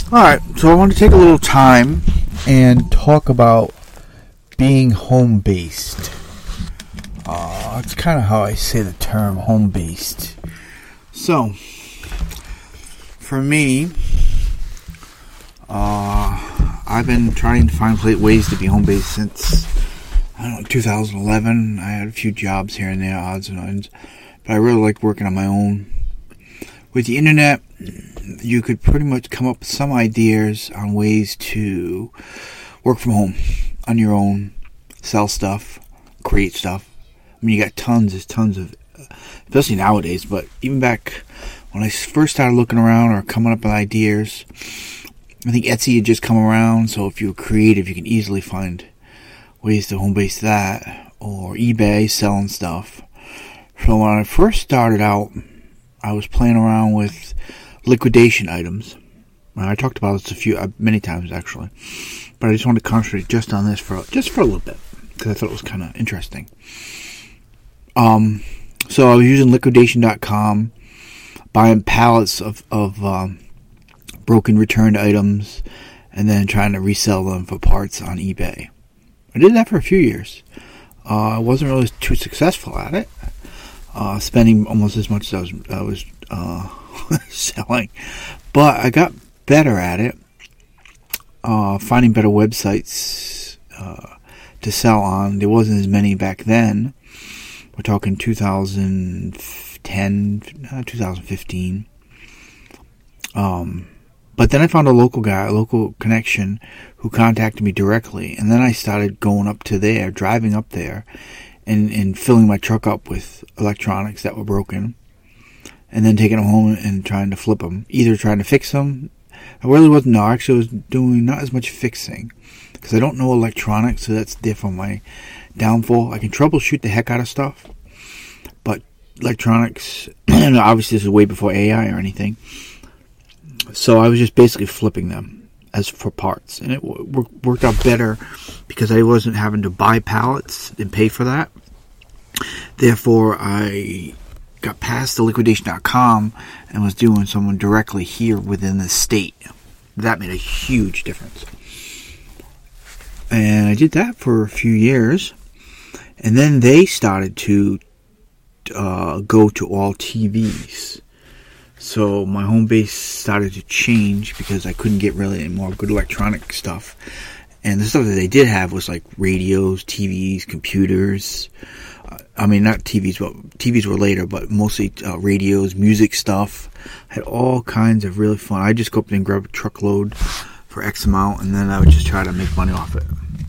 Alright, so I want to take a little time and talk about being home-based. It's kind of how I say the term home-based. So, for me, I've been trying to find ways to be home-based since, 2011. I had a few jobs here and there, odds and ends, but I really liked working on my own. With the internet, you could pretty much come up with some ideas on ways to work from home on your own, sell stuff, create stuff. I mean, you got tons of, especially nowadays, but even back when I first started looking around or coming up with ideas, I think Etsy had just come around, so if you're creative, you can easily find ways to home base that, or eBay, selling stuff. So when I first started out, I was playing around with liquidation items. I talked about this many times actually, but I just wanted to concentrate just on this for a little bit because I thought it was kind of interesting. So I was using liquidation.com, buying pallets of broken returned items, and then trying to resell them for parts on eBay. I did that for a few years. I wasn't really too successful at it. Spending almost as much as I was selling, but I got better at it. Finding better websites to sell on. There wasn't as many back then. We're talking 2010, 2015. But then I found a local connection who contacted me directly, and then I started going up to there, driving up there, and filling my truck up with electronics that were broken, and then taking them home and trying to flip them. Either trying to fix them. I actually was doing not as much fixing, because I don't know electronics, so that's definitely my downfall. I can troubleshoot the heck out of stuff, but electronics, and obviously this is way before AI or anything, so I was just basically flipping them as for parts, and it worked out better because I wasn't having to buy pallets and pay for that. Therefore, I got past the liquidation.com and was doing someone directly here within the state. That made a huge difference. And I did that for a few years, and then they started to go to all TVs. So my home base started to change because I couldn't get really any more good electronic stuff. And the stuff that they did have was like radios, TVs, computers. Not TVs, but TVs were later, but mostly radios, music stuff. Had all kinds of really fun. I just go up and grab a truckload for X amount, and then I would just try to make money off it.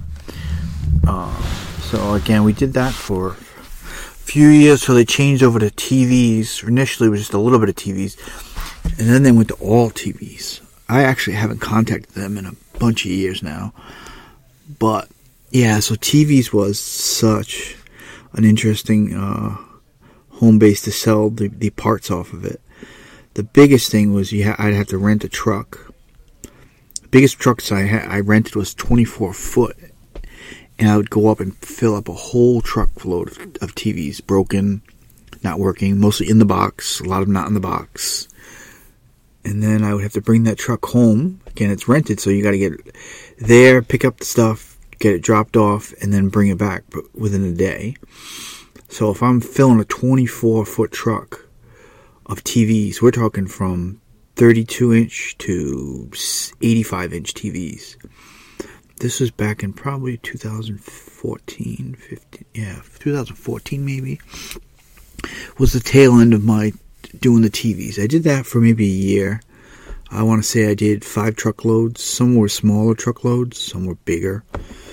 So again, we did that for few years, so they changed over to TVs. Initially it was just a little bit of TVs, and then they went to all TVs. I actually haven't contacted them in a bunch of years now, but yeah, so TVs was such an interesting home base to sell the parts off of it. The biggest thing was I'd have to rent a truck. The biggest trucks I rented was 24 foot. And I would go up and fill up a whole truckload of TVs, broken, not working, mostly in the box, a lot of them not in the box. And then I would have to bring that truck home. Again, it's rented, so you got to get it there, pick up the stuff, get it dropped off, and then bring it back within a day. So if I'm filling a 24-foot truck of TVs, we're talking from 32-inch to 85-inch TVs. This was back in probably 2014, 2014 maybe, was the tail end of my doing the TVs. I did that for maybe a year. I want to say I did 5 truckloads. Some were smaller truckloads, some were bigger.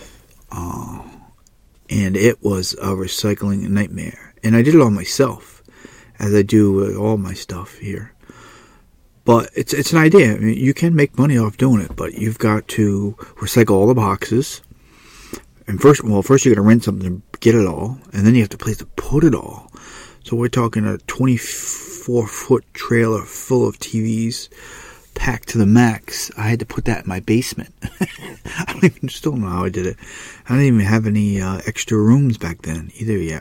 And it was a recycling nightmare. And I did it all myself, as I do with all my stuff here. But it's an idea. I mean, you can make money off doing it, but you've got to recycle all the boxes. And first you got to rent something to get it all, and then you have to place to put it all. So we're talking a 24-foot trailer full of TVs packed to the max. I had to put that in my basement. I still don't know how I did it. I didn't even have any extra rooms back then either yet.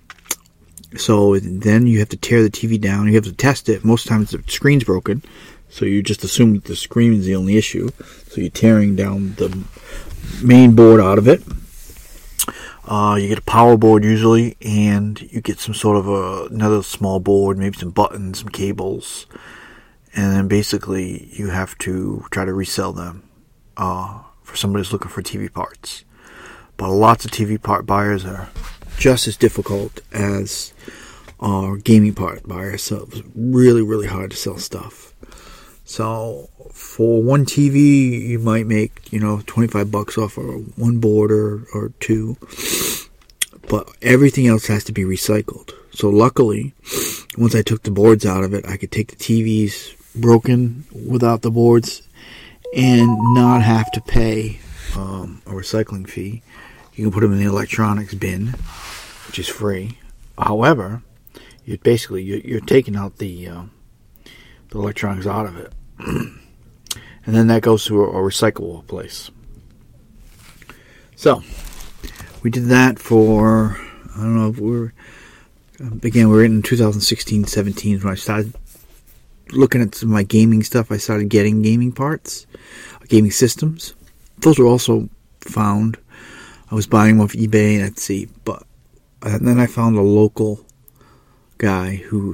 So then you have to tear the TV down. You have to test it. Most times the screen's broken, So you just assume that the screen is the only issue. So you're tearing down the main board out of it. You get a power board usually, and you get some sort of another small board, maybe some buttons, some cables, and then basically you have to try to resell them for somebody who's looking for TV parts. But lots of TV part buyers are just as difficult as gaming part buyers, so it's really, really hard to sell stuff. So for one TV, you might make, $25 off of one board or two. But everything else has to be recycled. So luckily, once I took the boards out of it, I could take the TVs broken without the boards and not have to pay a recycling fee. You can put them in the electronics bin, which is free. However, you're taking out the electronics out of it. And then that goes to a recyclable place. So, we did that for, I don't know, we were in 2016-17 when I started looking at some of my gaming stuff. I started getting gaming parts, gaming systems. Those were also found. I was buying them off eBay and Etsy, and then I found a local guy who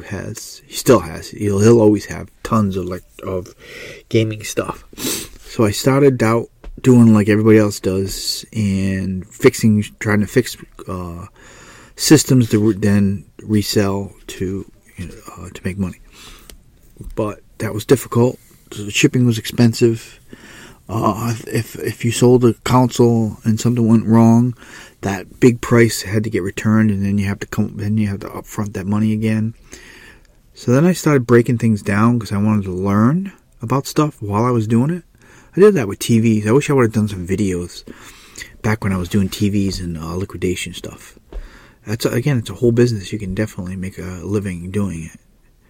he'll always have tons of gaming stuff. So I started out doing like everybody else does and trying to fix systems to then resell to make money. But that was difficult. The shipping was expensive. If you sold a console and something went wrong, that big price had to get returned, and then you have to upfront that money again. So then I started breaking things down because I wanted to learn about stuff while I was doing it. I did that with TVs. I wish I would have done some videos back when I was doing TVs and liquidation stuff. It's a whole business. You can definitely make a living doing it.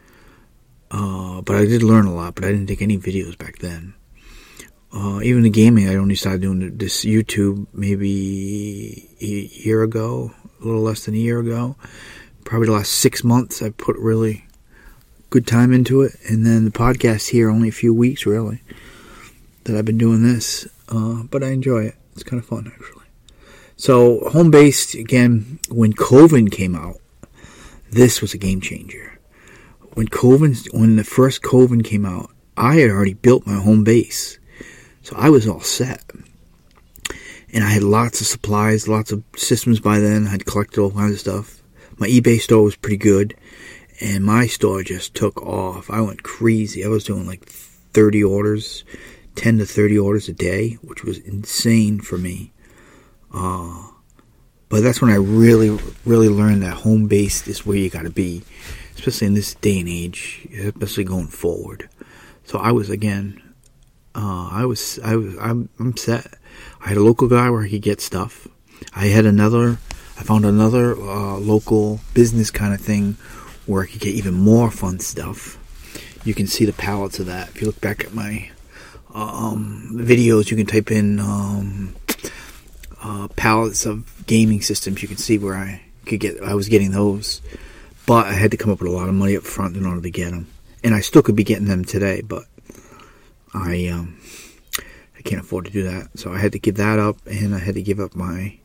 But I did learn a lot, but I didn't take any videos back then. Even the gaming, I only started doing this YouTube maybe a year ago, a little less than a year ago. Probably the last 6 months I put really good time into it. And then the podcast here, only a few weeks really, that I've been doing this. But I enjoy it. It's kind of fun, actually. So, home-based, again, when Kovan came out, this was a game changer. When the first Kovan came out, I had already built my home base. So I was all set. And I had lots of supplies, lots of systems by then. I'd collected all kinds of stuff. My eBay store was pretty good. And my store just took off. I went crazy. I was doing like 30 orders, 10 to 30 orders a day, which was insane for me. But that's when I really, really learned that home-based is where you got to be, especially in this day and age, especially going forward. So I was, again, I'm set. I had a local guy where I could get stuff. I found another local business kind of thing where I could get even more fun stuff. You can see the pallets of that. If you look back at my videos, you can type in pallets of gaming systems. You can see where I was getting those. But I had to come up with a lot of money up front in order to get them. And I still could be getting them today, but I can't afford to do that. So I had to give that up, and I had to give up my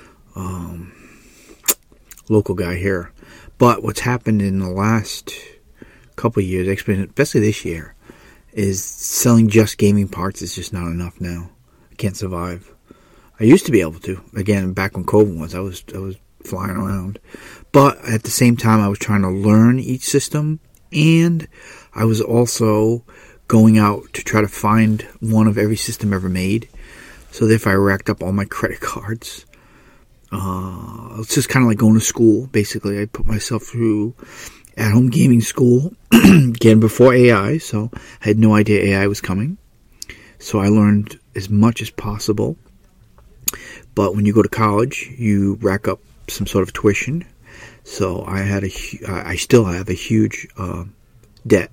local guy here. But what's happened in the last couple of years, especially this year, is selling just gaming parts is just not enough now. I can't survive. I used to be able to. Again, back when COVID was, I was flying around. But at the same time, I was trying to learn each system, and I was also going out to try to find one of every system ever made. So therefore, I racked up all my credit cards. It's just kind of like going to school. Basically, I put myself through at-home gaming school, again, before AI, so I had no idea AI was coming. So I learned as much as possible. But when you go to college, you rack up some sort of tuition. So I still have a huge debt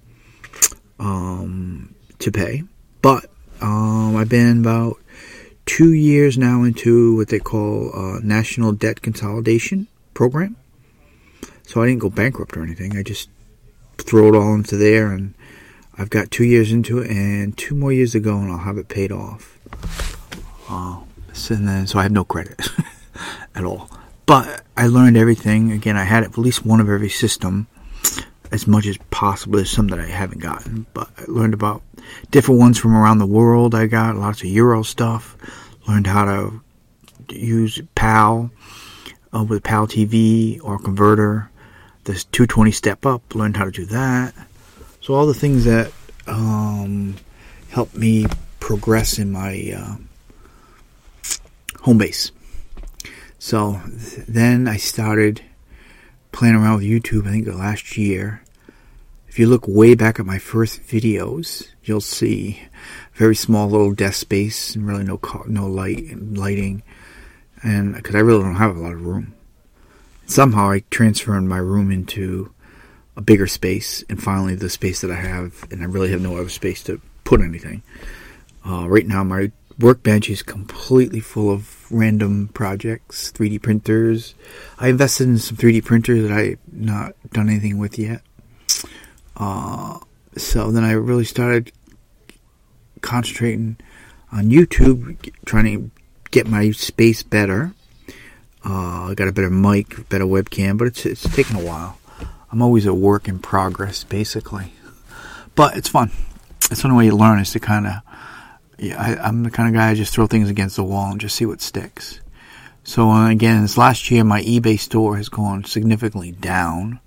to pay. But I've been about 2 years now into what they call National Debt Consolidation Program. So I didn't go bankrupt or anything. I just throw it all into there, and I've got 2 years into it, and 2 more years to go, and I'll have it paid off. So I have no credit at all. But I learned everything. Again, I had at least one of every system, as much as possible. There's some that I haven't gotten, but I learned about different ones from around the world. I got lots of Euro stuff. Learned how to use PAL with PAL TV or converter. This 220 step up. Learned how to do that. So all the things that helped me progress in my home base. So then I started playing around with YouTube, I think last year. If you look way back at my first videos, you'll see very small little desk space and really no lighting. And because I really don't have a lot of room. Somehow I transferred my room into a bigger space, and finally the space that I have, and I really have no other space to put anything. Right now my workbench is completely full of random projects, 3D printers. I invested in some 3D printers that I've not done anything with yet. So then I really started concentrating on YouTube, trying to get my space better. I got a better mic, better webcam, but it's taken a while. I'm always a work in progress, basically. But it's fun. That's the only way you learn, is to kind of... I'm the kind of guy I just throw things against the wall and just see what sticks. So again, this last year, my eBay store has gone significantly down.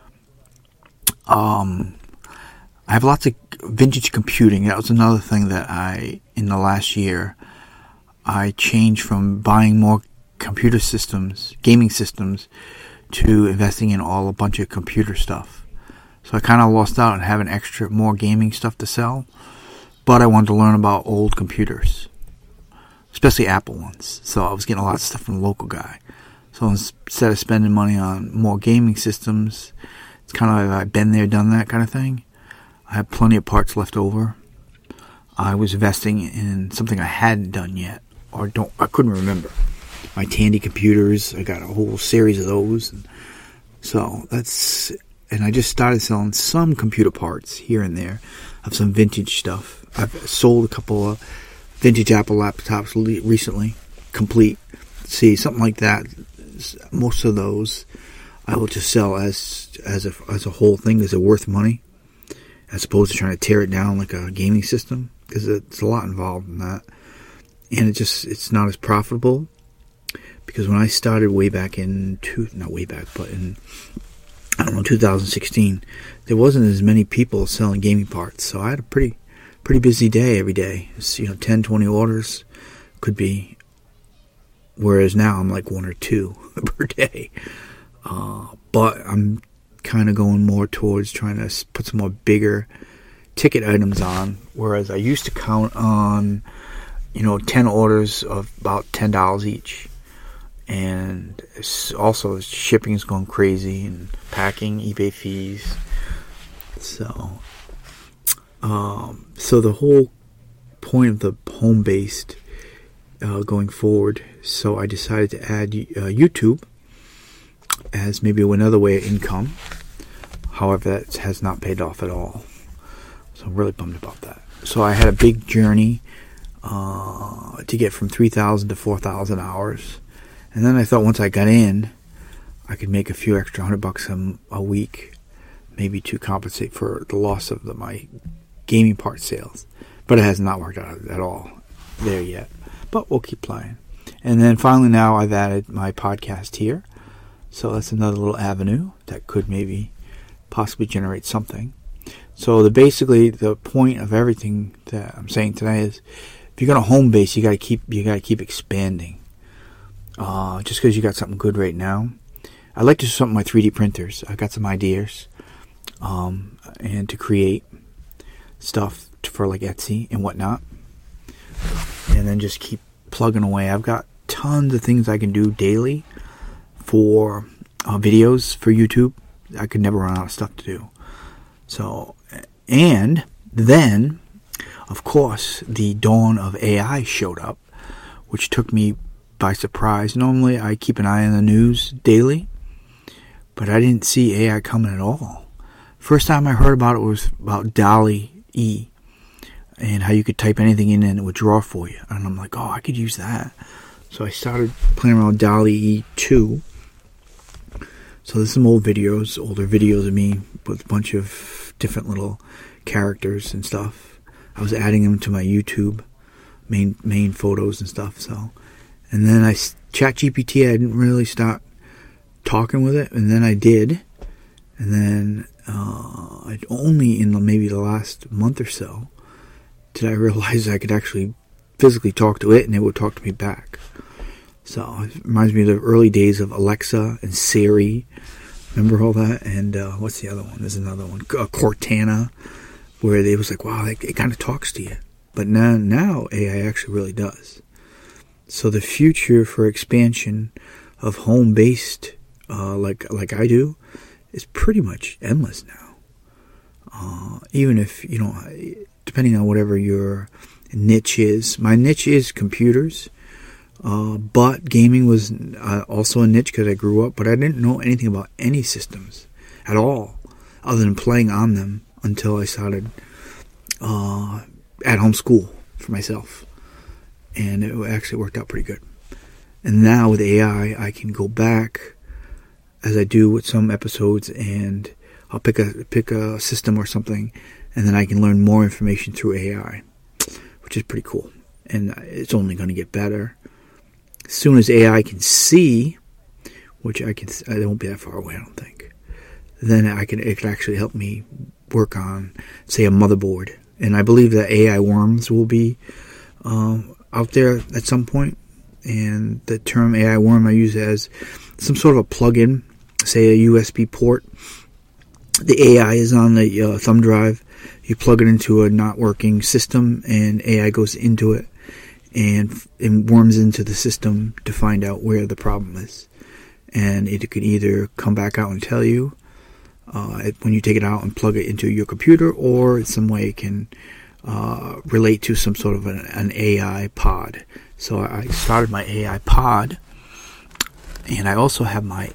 I have lots of vintage computing. That was another thing that in the last year, I changed from buying more computer systems, gaming systems, to investing in a bunch of computer stuff. So I kind of lost out on having more gaming stuff to sell. But I wanted to learn about old computers, especially Apple ones. So I was getting a lot of stuff from a local guy. So instead of spending money on more gaming systems, it's kind of like I've been there, done that kind of thing. I have plenty of parts left over. I was investing in something I hadn't done yet, I couldn't remember. My Tandy computers, I got a whole series of those. And I just started selling some computer parts here and there of some vintage stuff. I've sold a couple of vintage Apple laptops recently, complete. See, something like that. Most of those I will just sell as a whole thing. Is it worth money? As opposed to trying to tear it down like a gaming system, because it's a lot involved in that, and it's not as profitable. Because when I started way back in 2016, there wasn't as many people selling gaming parts, so I had a pretty busy day every day. It's, 10, 20 orders could be, whereas now I'm like 1 or 2 per day. But I'm kind of going more towards trying to put some more bigger ticket items on, whereas I used to count on 10 orders of about $10 each. And also shipping is going crazy, and packing, eBay fees. So the whole point of the home-based going forward, so I decided to add YouTube as maybe another way of income. However, that has not paid off at all. So I'm really bummed about that. So I had a big journey to get from 3,000 to 4,000 hours. And then I thought once I got in, I could make a few extra $100 a week, maybe to compensate for the loss of my gaming part sales. But it has not worked out at all there yet. But we'll keep playing. And then finally now I've added my podcast here. So that's another little avenue that could maybe possibly generate something. So basically the point of everything that I'm saying today is, if you're going to home base, you got to keep expanding. Just because you got something good right now. I'd like to do something with my 3D printers. I got some ideas, and to create stuff for like Etsy and whatnot, and then just keep plugging away. I've got tons of things I can do daily for videos for YouTube. I could never run out of stuff to do. So, and then, of course, the dawn of AI showed up, which took me by surprise. Normally, I keep an eye on the news daily, but I didn't see AI coming at all. First time I heard about it was about DALL-E and how you could type anything in and it would draw for you. And I'm like, oh, I could use that. So I started playing around with DALL-E 2. So there's some older videos of me with a bunch of different little characters and stuff. I was adding them to my YouTube main photos and stuff. So, and then ChatGPT, I didn't really start talking with it, and then I did, and then I'd only in maybe the last month or so did I realize I could actually physically talk to it, and it would talk to me back. So it reminds me of the early days of Alexa and Siri. Remember all that? And what's the other one? There's another one, Cortana, where it was like, wow, it kind of talks to you. But now AI actually really does. So the future for expansion of home-based, like I do, is pretty much endless now. Even if, depending on whatever your niche is. My niche is computers, but gaming was also a niche because I grew up, but I didn't know anything about any systems at all, other than playing on them until I started at-home school for myself. And it actually worked out pretty good. And now with AI, I can go back, as I do with some episodes, and I'll pick a system or something, and then I can learn more information through AI, which is pretty cool. And it's only going to get better. As soon as AI can see, which I won't be that far away, I don't think, then it can actually help me work on, say, a motherboard. And I believe that AI worms will be out there at some point. And the term AI worm I use as some sort of a plug-in, say a USB port. The AI is on the thumb drive. You plug it into a not working system, and AI goes into it and worms into the system to find out where the problem is. And it could either come back out and tell you when you take it out and plug it into your computer, or in some way it can relate to some sort of an AI pod. So I started my AI pod, and I also have my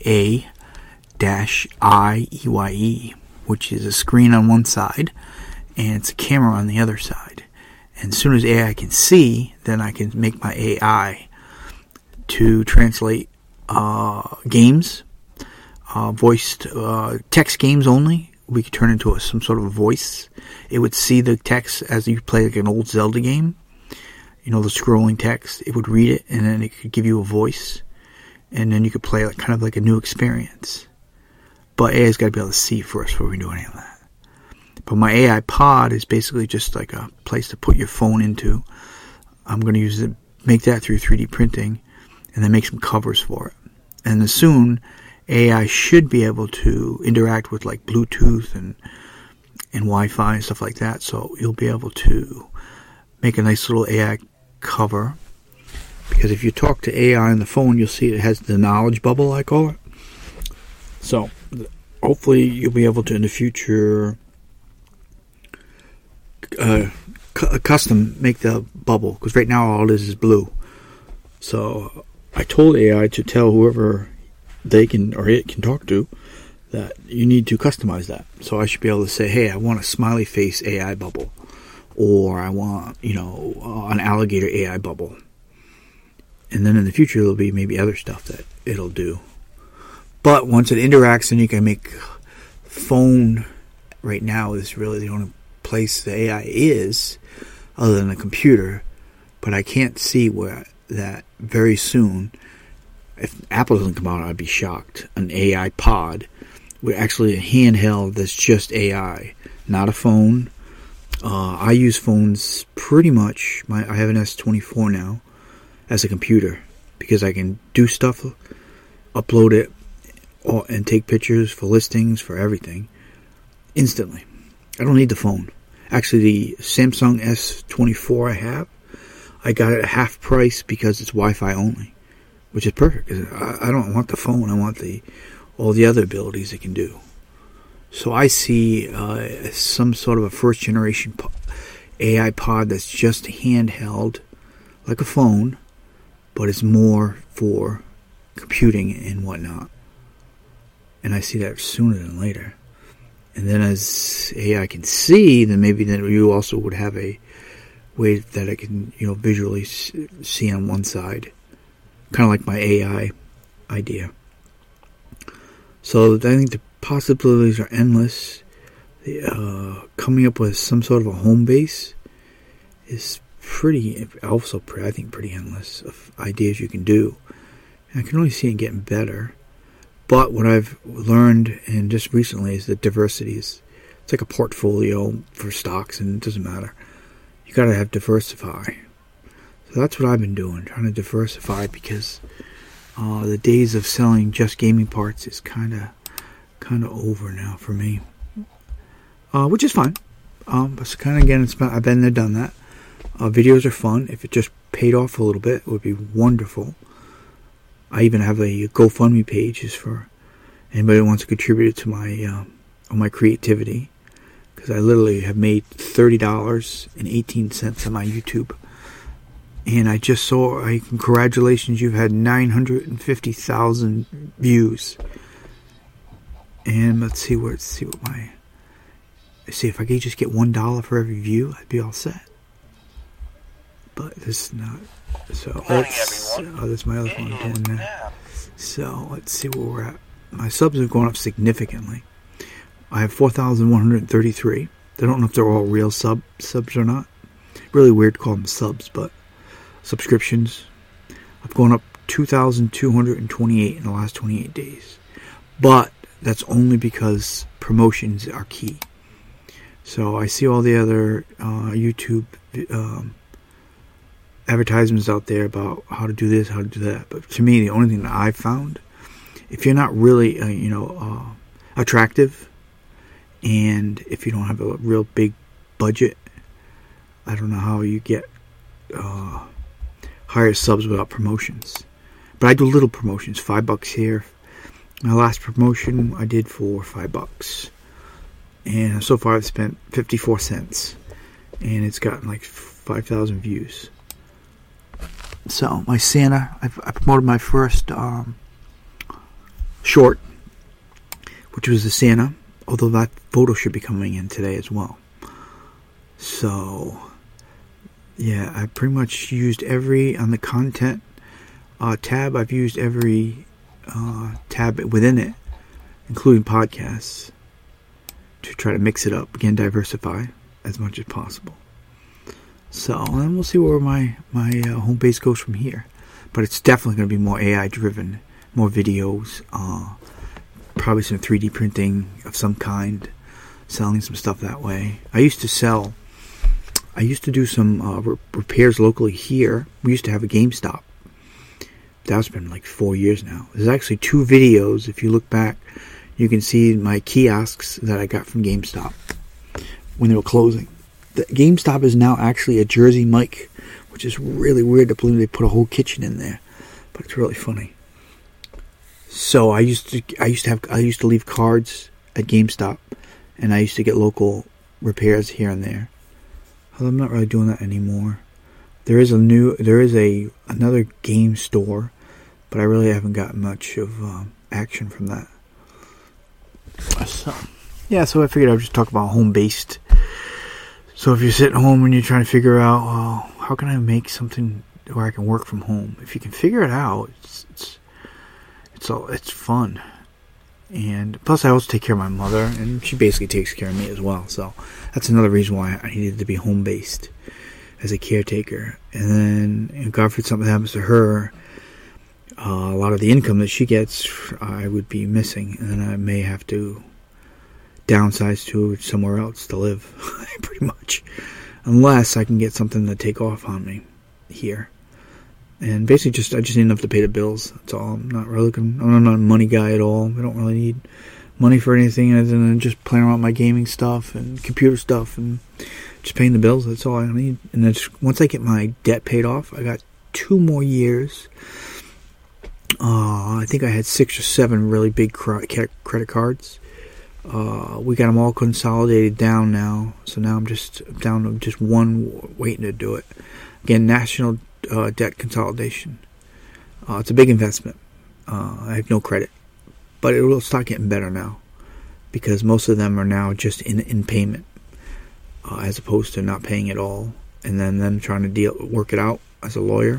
A-IEYE, which is a screen on one side, and it's a camera on the other side. And as soon as AI can see, then I can make my AI to translate games, voiced text games only. We could turn into some sort of a voice. It would see the text as you play like an old Zelda game. The scrolling text. It would read it, and then it could give you a voice. And then you could play kind of like a new experience. But AI's got to be able to see first before we do any of that. But my AI pod is basically just like a place to put your phone into. I'm going to make that through 3D printing, and then make some covers for it. And then soon, AI should be able to interact with like Bluetooth and Wi-Fi and stuff like that. So you'll be able to make a nice little AI cover. Because if you talk to AI on the phone, you'll see it has the knowledge bubble, I call it. So hopefully you'll be able to in the future custom make the bubble. Because right now all it is blue. So I told AI to tell whoever they can or it can talk to that you need to customize that. So I should be able to say, hey, I want a smiley face AI bubble, or I want an alligator AI bubble. And then in the future there'll be maybe other stuff that it'll do. But once it interacts, then you can make phone. Right now is really the only place the AI is other than a computer. But I can't see where that very soon, if Apple doesn't come out, I'd be shocked. An AI pod with actually a handheld that's just AI, not a phone. I use phones pretty much. I have an S24 now as a computer because I can do stuff, upload it, and take pictures for listings, for everything instantly. I don't need the phone. Actually, the Samsung S24 I got it at half price because it's Wi-Fi only, which is perfect. I don't want the phone. I want all the other abilities it can do. So I see some sort of a first generation AI pod that's just handheld, like a phone, but it's more for computing and whatnot. And I see that sooner than later. And then as AI can see, then maybe then you also would have a way that I can, visually see on one side. Kind of like my AI idea. So I think the possibilities are endless. Coming up with some sort of a home base is pretty endless of ideas you can do. And I can only see it getting better. But what I've learned, and just recently, is that diversity it's like a portfolio for stocks, and it doesn't matter. You got to have diversify. So that's what I've been doing, trying to diversify, because the days of selling just gaming parts is kind of over now for me, which is fine. But kind of again, I've been there, done that. Videos are fun. If it just paid off a little bit, it would be wonderful. I even have a GoFundMe page just for anybody who wants to contribute to my creativity, because I literally have made $30.18 on my YouTube. And I just saw, congratulations, you've had 950,000 views. And let's see if I could just get $1 for every view, I'd be all set. But this is not. So that's my other phone doing that. So let's see where we're at. My subs have gone up significantly. I have 4,133. I don't know if they're all real subs or not. Really weird to call them subs, but subscriptions. I've gone up 2,228 in the last 28 days. But that's only because promotions are key. So I see all the other YouTube advertisements out there about how to do this, how to do that. But to me, the only thing that I've found, if you're not really, attractive, and if you don't have a real big budget, I don't know how you get higher subs without promotions. But I do little promotions, $5 here. My last promotion I did for $5. And so far I've spent 54 cents. And it's gotten like 5,000 views. So my Santa, I promoted my first short, which was the Santa, although that photo should be coming in today as well. So yeah, I pretty much used on the content tab, I've used every tab within it, including podcasts, to try to mix it up, again, diversify as much as possible. So, and we'll see where my home base goes from here. But it's definitely going to be more AI driven, more videos, probably some 3D printing of some kind, selling some stuff that way. I used to do some repairs locally here. We used to have a GameStop. That's been like 4 years now. There's actually 2 videos. If you look back, you can see my kiosks that I got from GameStop when they were closing. The GameStop is now actually a Jersey Mike, which is really weird to believe they put a whole kitchen in there, but it's really funny. So I used to leave cards at GameStop, and I used to get local repairs here and there. Well, I'm not really doing that anymore. There is another game store, but I really haven't gotten much of action from that. So I figured I would just talk about home-based. So if you're sitting home and you're trying to figure out, how can I make something where I can work from home? If you can figure it out, it's fun. And plus, I also take care of my mother, and she basically takes care of me as well. So that's another reason why I needed to be home-based as a caretaker. And then, God forbid something happens to her, a lot of the income that she gets, I would be missing, and then I may have to downsize to somewhere else to live, pretty much, unless I can get something to take off on me here. And basically, I just need enough to pay the bills. That's all. I'm not a money guy at all. I don't really need money for anything other than just playing around with my gaming stuff and computer stuff and just paying the bills. That's all I need. And then once I get my debt paid off, I got 2 more years. I think I had 6 or 7 really big credit cards. We got them all consolidated down now, so now I'm down to just one waiting to do it. Again, national debt consolidation. It's a big investment. I have no credit, but it will start getting better now. because most of them are now just in payment, as opposed to not paying at all, and then them trying to work it out as a lawyer.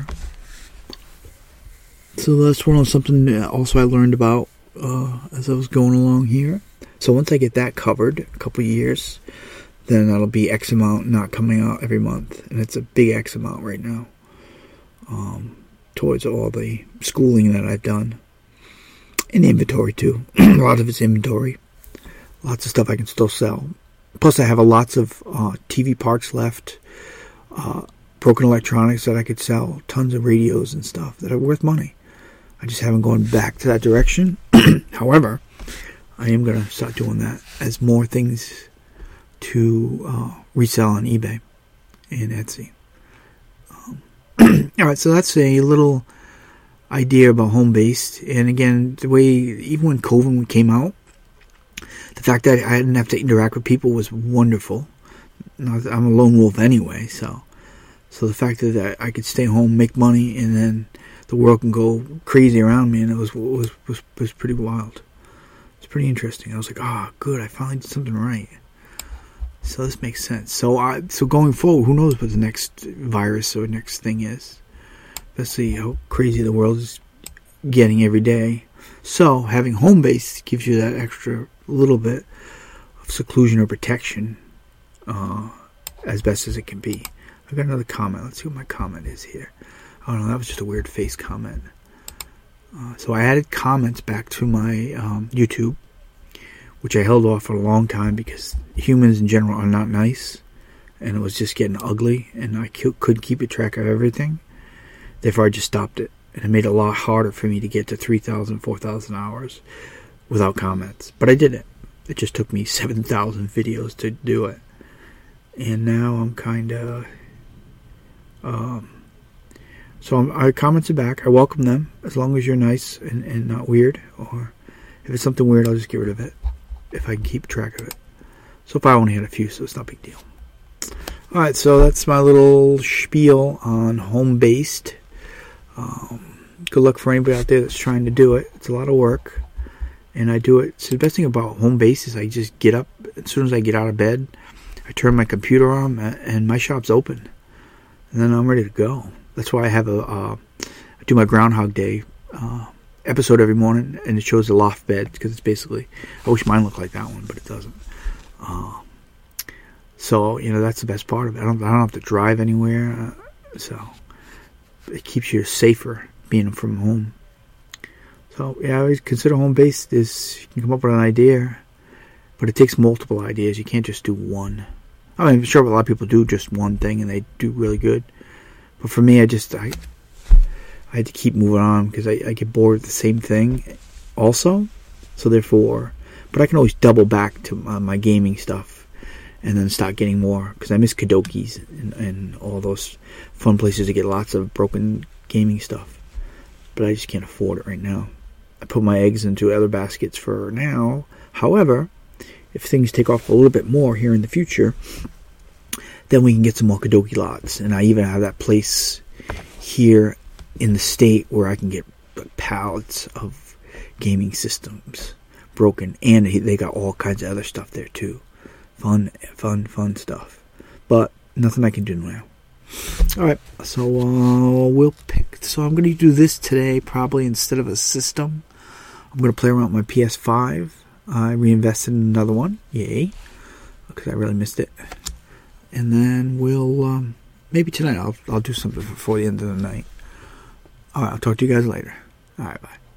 So that's something also I learned about as I was going along here. So once I get that covered, a couple of years, then that'll be X amount not coming out every month, and it's a big X amount right now, towards all the schooling that I've done, and inventory too. A lot of it's inventory, lots of stuff I can still sell. Plus I have lots of TV parts left, broken electronics that I could sell, tons of radios and stuff that are worth money. I just haven't gone back to that direction. However, I am going to start doing that as more things to resell on eBay and Etsy. Alright, so that's a little idea about home-based. And again, the way, even when COVID came out, the fact that I didn't have to interact with people was wonderful. I'm a lone wolf anyway, so the fact that I could stay home, make money, and then the world can go crazy around me, and it was pretty wild. It's pretty interesting. I was like, good, I finally did something right. So this makes sense. So going forward, who knows what the next virus or next thing is? Especially how crazy the world is getting every day. So having home base gives you that extra little bit of seclusion or protection, as best as it can be. I've got another comment. Let's see what my comment is here. Oh no, that was just a weird face comment. So I added comments back to my YouTube, which I held off for a long time because humans in general are not nice, and it was just getting ugly, and I couldn't keep a track of everything. Therefore, I just stopped it, and it made it a lot harder for me to get to 3,000, 4,000 hours without comments. But I did it. It just took me 7,000 videos to do it, and now I'm kind of... So I commented back. I welcome them as long as you're nice and not weird. Or if it's something weird, I'll just get rid of it if I can keep track of it. So far I only had a few, so it's not a big deal. Alright, so that's my little spiel on home-based. Good luck for anybody out there that's trying to do it. It's a lot of work, and I do it. So the best thing about home-based is I just get up. As soon as I get out of bed, I turn my computer on, and my shop's open. And then I'm ready to go. That's why I have I do my Groundhog Day episode every morning, and it shows the loft bed, because it's basically, I wish mine looked like that one, but it doesn't. So, that's the best part of it. I don't have to drive anywhere, so it keeps you safer being from home. So, I always consider home-based is, you can come up with an idea, but it takes multiple ideas. You can't just do one. I mean, I'm sure a lot of people do just one thing, and they do really good. But for me, I had to keep moving on because I get bored of the same thing also. So therefore, but I can always double back to my gaming stuff and then start getting more, because I miss Kadoki's and all those fun places to get lots of broken gaming stuff. But I just can't afford it right now. I put my eggs into other baskets for now. However, if things take off a little bit more here in the future, then we can get some more Kadoki lots. And I even have that place here in the state where I can get pallets of gaming systems broken. And they got all kinds of other stuff there too. Fun stuff. But nothing I can do now. Alright, so So I'm going to do this today probably instead of a system. I'm going to play around with my PS5. I reinvested in another one. Yay. Because I really missed it. And then we'll, maybe tonight I'll do something before the end of the night. Alright, I'll talk to you guys later. Alright, bye.